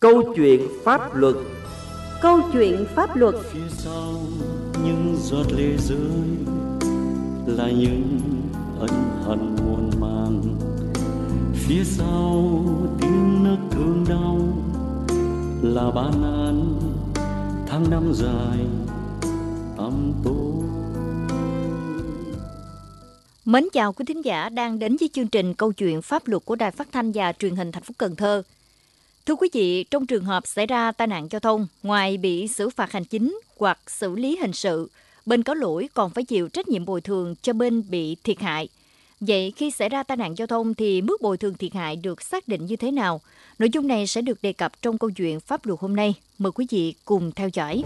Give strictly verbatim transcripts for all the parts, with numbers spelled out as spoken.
Câu chuyện pháp luật. Câu chuyện pháp luật. Phía sau những giọt lệ rơi là những ân hận muôn màng. Phía sau tiếng nức thương đau là bản án tháng năm dài tăm tối. Mến chào quý thính giả đang đến với chương trình Câu chuyện pháp luật của Đài Phát thanh và Truyền hình thành phố Cần Thơ. Thưa quý vị, trong trường hợp xảy ra tai nạn giao thông, ngoài bị xử phạt hành chính hoặc xử lý hình sự, bên có lỗi còn phải chịu trách nhiệm bồi thường cho bên bị thiệt hại. Vậy khi xảy ra tai nạn giao thông thì mức bồi thường thiệt hại được xác định như thế nào? Nội dung này sẽ được đề cập trong câu chuyện pháp luật hôm nay. Mời quý vị cùng theo dõi.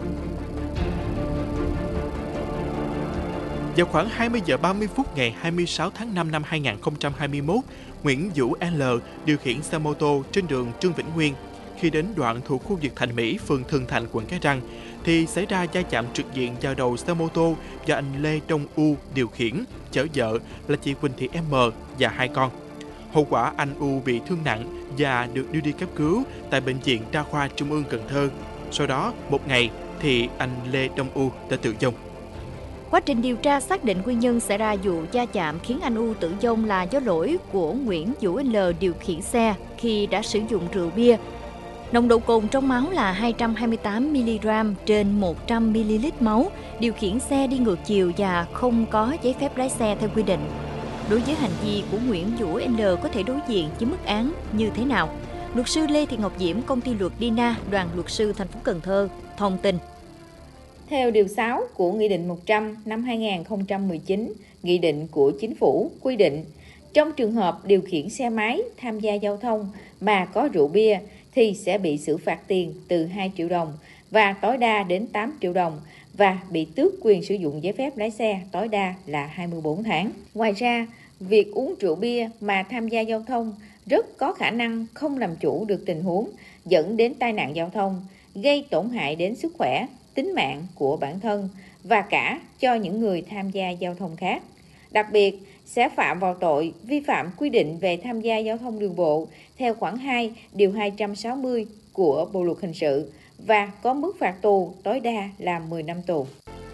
Vào khoảng hai mươi giờ ba mươi phút ngày hai mươi sáu tháng năm năm hai nghìn không trăm hai mươi mốt, Nguyễn Vũ L điều khiển xe mô tô trên đường Trương Vĩnh Nguyên. Khi đến đoạn thuộc khu vực Thành Mỹ, phường Thường Thành, quận Cái Răng, thì xảy ra va chạm trực diện vào đầu xe mô tô do anh Lê Đông U điều khiển, chở vợ là chị Quỳnh Thị M và hai con. Hậu quả anh U bị thương nặng và được đưa đi cấp cứu tại Bệnh viện Đa khoa Trung ương Cần Thơ. Sau đó, một ngày thì anh Lê Đông U đã tử vong. Quá trình điều tra xác định nguyên nhân xảy ra vụ va chạm khiến anh U tử vong là do lỗi của Nguyễn Vũ L điều khiển xe khi đã sử dụng rượu bia. Nồng độ cồn trong máu là hai trăm hai mươi tám mi-li-gam trên một trăm mi-li-lít máu, điều khiển xe đi ngược chiều và không có giấy phép lái xe theo quy định. Đối với hành vi của Nguyễn Vũ L có thể đối diện với mức án như thế nào? Luật sư Lê Thị Ngọc Diễm, công ty luật Dina, đoàn luật sư thành phố Cần Thơ thông tin. Theo điều sáu của Nghị định một trăm năm hai nghìn không trăm mười chín, Nghị định của Chính phủ quy định, trong trường hợp điều khiển xe máy tham gia giao thông mà có rượu bia thì sẽ bị xử phạt tiền từ hai triệu đồng và tối đa đến tám triệu đồng và bị tước quyền sử dụng giấy phép lái xe tối đa là hai mươi bốn tháng. Ngoài ra, việc uống rượu bia mà tham gia giao thông rất có khả năng không làm chủ được tình huống dẫn đến tai nạn giao thông, gây tổn hại đến sức khỏe, tính mạng của bản thân và cả cho những người tham gia giao thông khác. Đặc biệt, sẽ phạm vào tội vi phạm quy định về tham gia giao thông đường bộ theo khoản hai điều hai trăm sáu mươi của Bộ luật hình sự và có mức phạt tù tối đa là mười năm tù.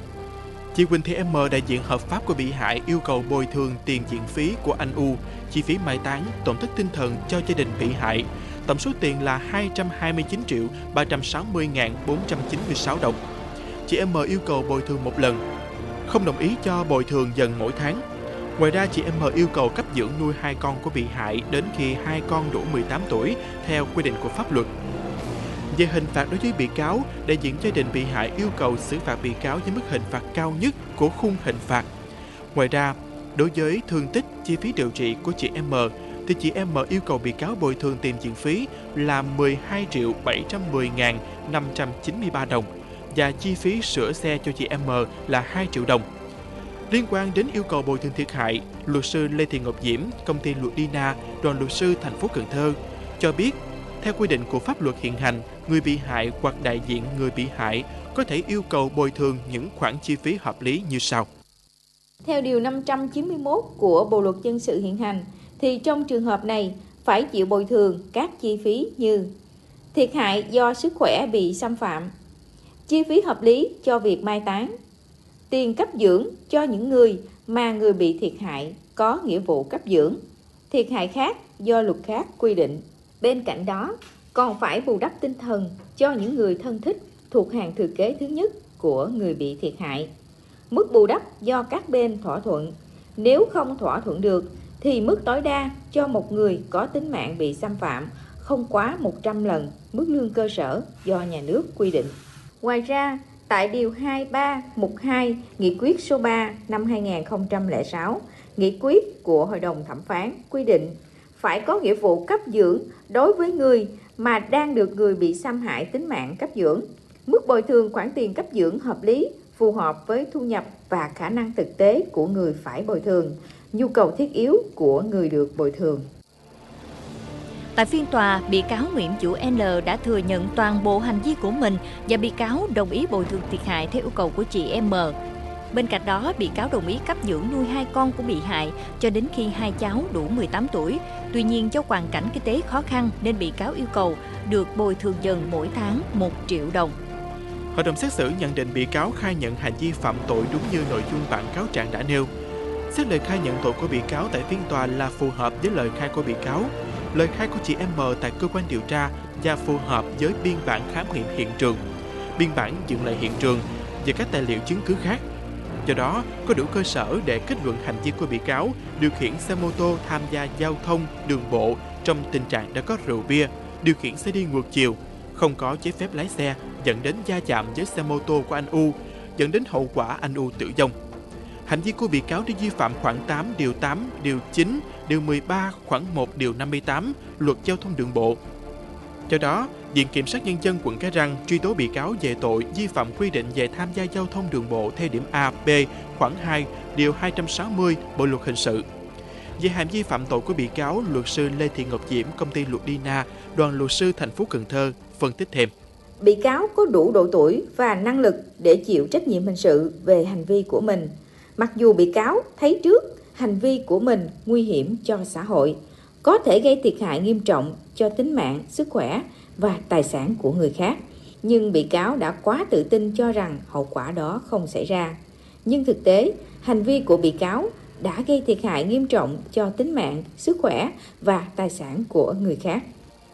Chị Quỳnh Thị M, đại diện hợp pháp của bị hại, yêu cầu bồi thường tiền viện phí của anh U, chi phí mai táng, tổn thất tinh thần cho gia đình bị hại. Tổng số tiền là hai trăm hai mươi chín triệu ba trăm sáu mươi nghìn bốn trăm chín mươi sáu đồng. Chị M yêu cầu bồi thường một lần, không đồng ý cho bồi thường dần mỗi tháng. Ngoài ra, chị M yêu cầu cấp dưỡng nuôi hai con của bị hại đến khi hai con đủ mười tám tuổi theo quy định của pháp luật. Về hình phạt đối với bị cáo, đại diện gia đình bị hại yêu cầu xử phạt bị cáo với mức hình phạt cao nhất của khung hình phạt. Ngoài ra, đối với thương tích, chi phí điều trị của chị M, thì chị M yêu cầu bị cáo bồi thường tiền viện phí là mười hai triệu bảy trăm mười nghìn năm trăm chín mươi ba đồng và chi phí sửa xe cho chị M là hai triệu đồng. Liên quan đến yêu cầu bồi thường thiệt hại, luật sư Lê Thị Ngọc Diễm, công ty luật Dina, đoàn luật sư thành phố Cần Thơ cho biết, theo quy định của pháp luật hiện hành, người bị hại hoặc đại diện người bị hại có thể yêu cầu bồi thường những khoản chi phí hợp lý như sau. Theo điều năm trăm chín mươi mốt của Bộ luật dân sự hiện hành, thì trong trường hợp này phải chịu bồi thường các chi phí như thiệt hại do sức khỏe bị xâm phạm, chi phí hợp lý cho việc mai táng, tiền cấp dưỡng cho những người mà người bị thiệt hại có nghĩa vụ cấp dưỡng, thiệt hại khác do luật khác quy định. Bên cạnh đó, còn phải bù đắp tinh thần cho những người thân thích thuộc hàng thừa kế thứ nhất của người bị thiệt hại. Mức bù đắp do các bên thỏa thuận, nếu không thỏa thuận được thì mức tối đa cho một người có tính mạng bị xâm phạm không quá một trăm lần mức lương cơ sở do nhà nước quy định. Ngoài ra, tại điều hai ba mục hai Nghị quyết số ba năm hai nghìn không trăm lẻ sáu, Nghị quyết của Hội đồng thẩm phán quy định phải có nghĩa vụ cấp dưỡng đối với người mà đang được người bị xâm hại tính mạng cấp dưỡng. Mức bồi thường khoản tiền cấp dưỡng hợp lý, phù hợp với thu nhập và khả năng thực tế của người phải bồi thường, nhu cầu thiết yếu của người được bồi thường. Tại phiên tòa, bị cáo Nguyễn Vũ L đã thừa nhận toàn bộ hành vi của mình và bị cáo đồng ý bồi thường thiệt hại theo yêu cầu của chị M. Bên cạnh đó, bị cáo đồng ý cấp dưỡng nuôi hai con của bị hại cho đến khi hai cháu đủ mười tám tuổi. Tuy nhiên, do hoàn cảnh kinh tế khó khăn nên bị cáo yêu cầu được bồi thường dần mỗi tháng một triệu đồng. Hội đồng xét xử nhận định bị cáo khai nhận hành vi phạm tội đúng như nội dung bản cáo trạng đã nêu. Xét lời khai nhận tội của bị cáo tại phiên tòa là phù hợp với lời khai của bị cáo, lời khai của chị M tại cơ quan điều tra và phù hợp với biên bản khám nghiệm hiện trường, biên bản dựng lại hiện trường và các tài liệu chứng cứ khác. Do đó, có đủ cơ sở để kết luận hành vi của bị cáo điều khiển xe mô tô tham gia giao thông đường bộ trong tình trạng đã có rượu bia, điều khiển xe đi ngược chiều, không có giấy phép lái xe, dẫn đến va chạm với xe mô tô của anh U, dẫn đến hậu quả anh U tử vong. Hành vi của bị cáo đã vi phạm khoản tám, điều tám, điều chín, điều mười ba, khoản một, điều năm mươi tám Luật Giao thông đường bộ. Do đó, Viện Kiểm sát Nhân dân quận Cái Răng truy tố bị cáo về tội vi phạm quy định về tham gia giao thông đường bộ theo điểm A, B, khoản hai, điều hai trăm sáu mươi Bộ Luật Hình sự. Về hành vi phạm tội của bị cáo, luật sư Lê Thị Ngọc Diễm, công ty Luật Dina, đoàn luật sư thành phố Cần Thơ phân tích thêm. Bị cáo có đủ độ tuổi và năng lực để chịu trách nhiệm hình sự về hành vi của mình. Mặc dù bị cáo thấy trước hành vi của mình nguy hiểm cho xã hội, có thể gây thiệt hại nghiêm trọng cho tính mạng, sức khỏe và tài sản của người khác. Nhưng bị cáo đã quá tự tin cho rằng hậu quả đó không xảy ra. Nhưng thực tế, hành vi của bị cáo đã gây thiệt hại nghiêm trọng cho tính mạng, sức khỏe và tài sản của người khác.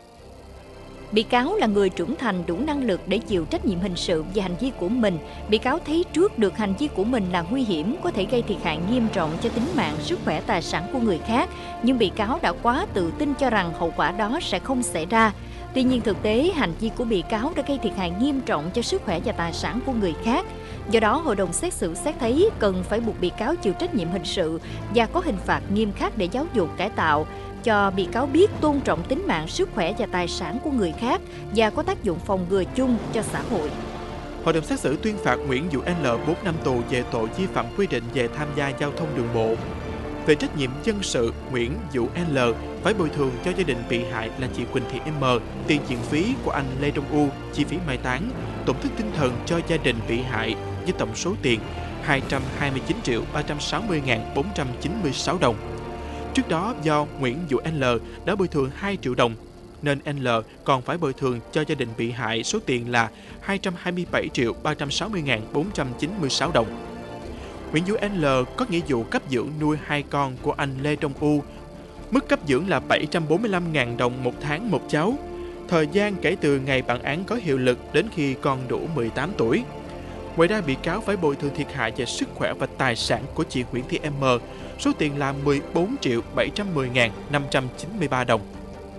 Bị cáo là người trưởng thành đủ năng lực để chịu trách nhiệm hình sự về hành vi của mình. Bị cáo thấy trước được hành vi của mình là nguy hiểm, có thể gây thiệt hại nghiêm trọng cho tính mạng, sức khỏe, tài sản của người khác. Nhưng bị cáo đã quá tự tin cho rằng hậu quả đó sẽ không xảy ra. Tuy nhiên thực tế, hành vi của bị cáo đã gây thiệt hại nghiêm trọng cho sức khỏe và tài sản của người khác. Do đó, hội đồng xét xử xét thấy cần phải buộc bị cáo chịu trách nhiệm hình sự và có hình phạt nghiêm khắc để giáo dục cải tạo, cho bị cáo biết tôn trọng tính mạng, sức khỏe và tài sản của người khác và có tác dụng phòng ngừa chung cho xã hội. Hội đồng xét xử tuyên phạt Nguyễn Vũ L bốn năm tù về tội vi phạm quy định về tham gia giao thông đường bộ. Về trách nhiệm dân sự, Nguyễn Vũ L phải bồi thường cho gia đình bị hại là chị Quỳnh Thị M tiền viện phí của anh Lê Đông U, chi phí mai táng, tổn thất tinh thần cho gia đình bị hại với tổng số tiền hai trăm hai mươi chín triệu ba trăm sáu mươi nghìn bốn trăm chín mươi sáu đồng. Trước đó, do Nguyễn Vũ L đã bồi thường hai triệu đồng, nên L còn phải bồi thường cho gia đình bị hại số tiền là hai trăm hai mươi bảy triệu ba trăm sáu mươi nghìn bốn trăm chín mươi sáu đồng. Nguyễn Vũ L có nghĩa vụ cấp dưỡng nuôi hai con của anh Lê Đông U. Mức cấp dưỡng là bảy trăm bốn mươi lăm nghìn đồng một tháng một cháu. Thời gian kể từ ngày bản án có hiệu lực đến khi con đủ mười tám tuổi. Ngoài ra, bị cáo phải bồi thường thiệt hại về sức khỏe và tài sản của chị Nguyễn Thị M, số tiền là mười bốn triệu bảy trăm mười nghìn năm trăm chín mươi ba đồng.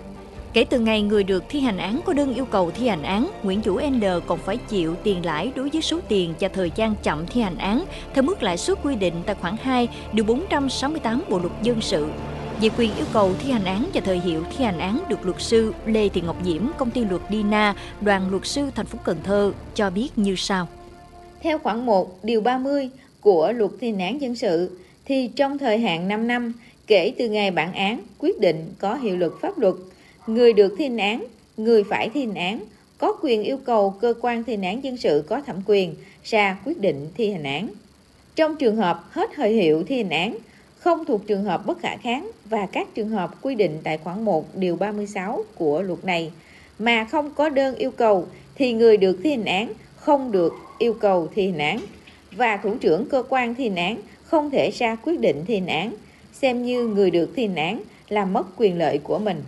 Kể từ ngày người được thi hành án có đơn yêu cầu thi hành án, Nguyễn Vũ L còn phải chịu tiền lãi đối với số tiền và thời gian chậm thi hành án theo mức lãi suất quy định tại khoản hai, điều bốn trăm sáu mươi tám Bộ Luật Dân sự. Về quyền yêu cầu thi hành án và thời hiệu thi hành án được luật sư Lê Thị Ngọc Diễm, công ty Luật Dina, đoàn luật sư thành phố Cần Thơ cho biết như sau. Theo khoản một, điều ba mươi của Luật Thi hành án dân sự, thì trong thời hạn năm năm kể từ ngày bản án quyết định có hiệu lực pháp luật, người được thi hành án, người phải thi hành án có quyền yêu cầu cơ quan thi hành án dân sự có thẩm quyền ra quyết định thi hành án. Trong trường hợp hết thời hiệu thi hành án, không thuộc trường hợp bất khả kháng và các trường hợp quy định tại khoản một điều ba mươi sáu của luật này mà không có đơn yêu cầu, thì người được thi hành án không được yêu cầu thi hành án và thủ trưởng cơ quan thi hành án không thể ra quyết định thi hành án, xem như người được thi hành án làm mất quyền lợi của mình.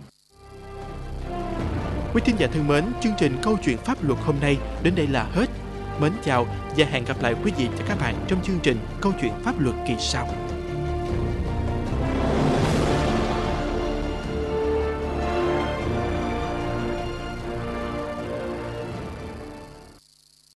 Quý thính giả thân mến, chương trình Câu chuyện pháp luật hôm nay đến đây là hết. Mến chào và hẹn gặp lại quý vị và các bạn trong chương trình Câu chuyện pháp luật kỳ sau.